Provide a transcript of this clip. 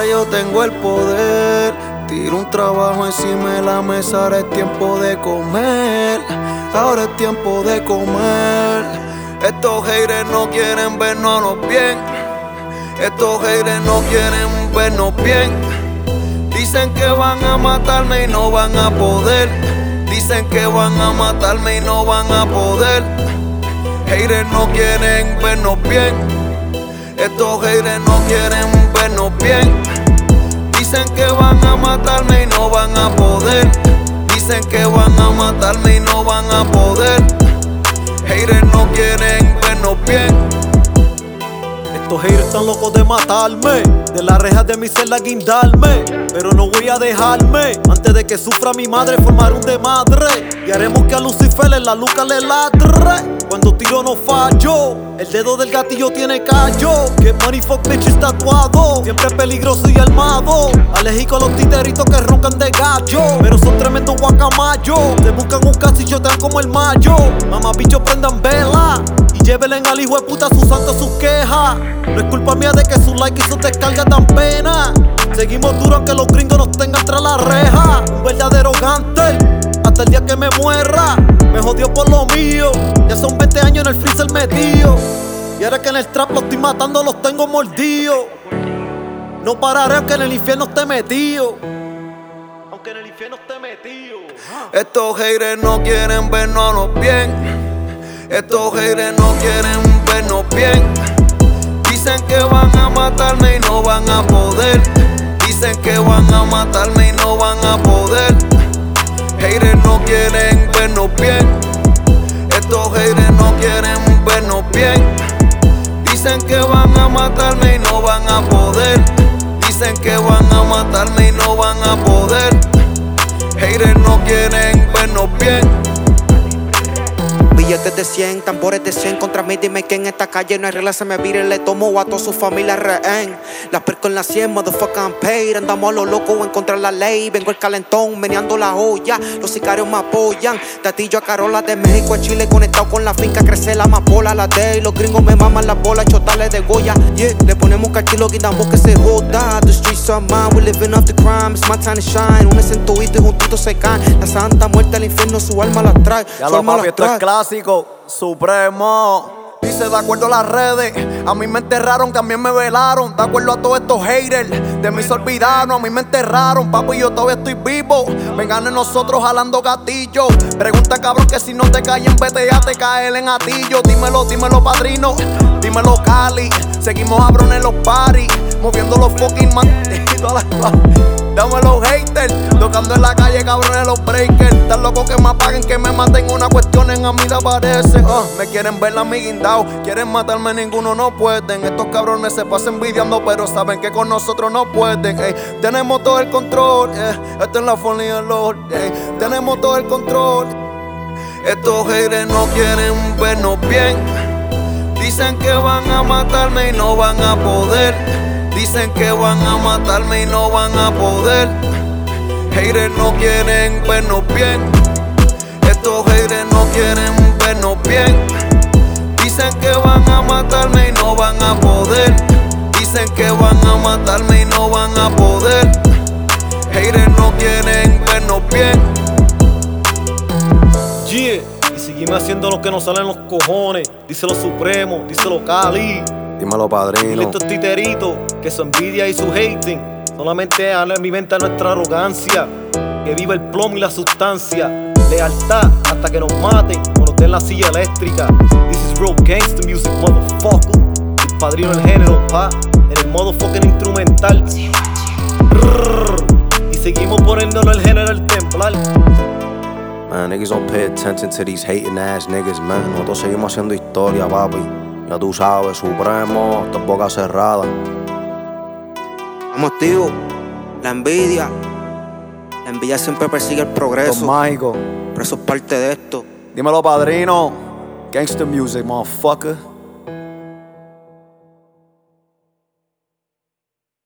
Ahora yo tengo el poder. Tiro un trabajo encima de la mesa, ahora es tiempo de comer. Ahora es tiempo de comer. Estos haters no quieren vernos bien. Estos haters no quieren vernos bien. Dicen que van a matarme y no van a poder. Dicen que van a matarme y no van a poder. Haters no quieren vernos bien. Estos haters no quieren vernos bien. Dicen que van a matarme y no van a poder. Dicen que van a matarme y no van a poder. Haters no quieren vernos bien. Estos haters están locos de matarme, de las rejas de mi celda guindarme, pero no voy a dejarme. Antes de que sufra mi madre, formar un desmadre y haremos que a Lucifer en la luca le ladre. Cuando tiro no fallo, el dedo del gatillo tiene callo. Que money fuck bitches tatuado, siempre peligroso y armado. Alérgico a los titeritos que roncan de gallo, pero son tremendos guacamayos. Te buscan un casillo, te dan como el mayo. Mamá bicho prendan vela y llévenle al hijo de puta sus santos sus quejas. No es culpa mía de que su like y su descarga dan pena. Seguimos duro aunque los gringos nos tengan tras la reja. Un verdadero gánster hasta el día que me muera. Me jodió por lo mío. Ya son 20 años en el freezer metido. Y ahora que en el trap los estoy matando, los tengo mordidos. No pararé aunque en el infierno esté metido. Aunque en el infierno esté metido. Estos haters no quieren vernos bien. Estos haters no quieren vernos bien. Dicen que van a matarme y no van a poder. Dicen que van a matarme y no van a poder. Haters no quieren vernos bien. Estos haters no quieren vernos bien. Dicen que van a matarme y no van a poder. Dicen que van a matarme y no van a poder. Haters no quieren vernos bien. Billetes de 100, tambores de 100 contra mí, dime que en esta calle no hay reglas, se me vire, le tomo a toda su familia rehén. Las perco en la 100, motherfucker I'm paid. Andamos a lo loco en contra de la ley. Vengo el calentón, meneando la joya. Los sicarios me apoyan. Tatillo a Carola de México a Chile, conectado con la finca, crece la amapola, la day. Los gringos me maman las bolas, chotales de Goya. Yeah, le ponemos cartilo, quitamos que se joda. The streets are mine, we living off the crime. It's my time to shine. Un centuito y juntitos se caen. La santa muerte al infierno, su alma la trae. Ya lo papi, esto es clásico, supremo. Dice de acuerdo a las redes, a mí me enterraron, también me velaron. De acuerdo a todos estos haters, de mí se olvidaron, a mí me enterraron. Papi, yo todavía estoy vivo, vengan en nosotros jalando gatillos. Pregunta cabrón que si no te cae en BTA te cae en gatillo. Dímelo, dímelo padrino, dímelo Cali. Seguimos abrones en los parties, moviendo los fucking man y todas las. Dame los haters, tocando en la calle, cabrones, los breakers. Están locos que me apaguen, que me maten. Una cuestión en a mí te aparece. Me quieren ver a mi guindao, quieren matarme, ninguno no pueden. Estos cabrones se pasan envidiando, pero saben que con nosotros no pueden. Tenemos todo el control, esta es la fonía del Lord. Tenemos todo el control. Estos haters no quieren vernos bien. Dicen que van a matarme y no van a poder. Dicen que van a matarme y no van a poder. Haters no quieren vernos bien. Estos haters no quieren vernos bien. Dicen que van a matarme y no van a poder. Dicen que van a matarme y no van a poder. Haters no quieren vernos bien. Yeah, y seguimos haciendo lo que nos salen los cojones. Díselo Supremo, díselo Cali. Dímelo padrino. Estos titeritos, que su envidia y su hating solamente alimenta nuestra arrogancia. Que viva el plomo y la sustancia. Lealtad hasta que nos maten o nos den la silla eléctrica. This is real gangster music, motherfucker. El padrino del género, pa, en el modo fucking instrumental. Y seguimos poniéndonos el género al templar. Man, niggas don't pay attention to these hating ass niggas, man. Nosotros seguimos haciendo historia, papi. Ya tú sabes, Supremo, esta boca cerrada. Vamos, tío. La envidia siempre persigue el progreso. Esto es mágico. Pero eso es parte de esto. Dímelo, padrino. Gangster music, motherfucker.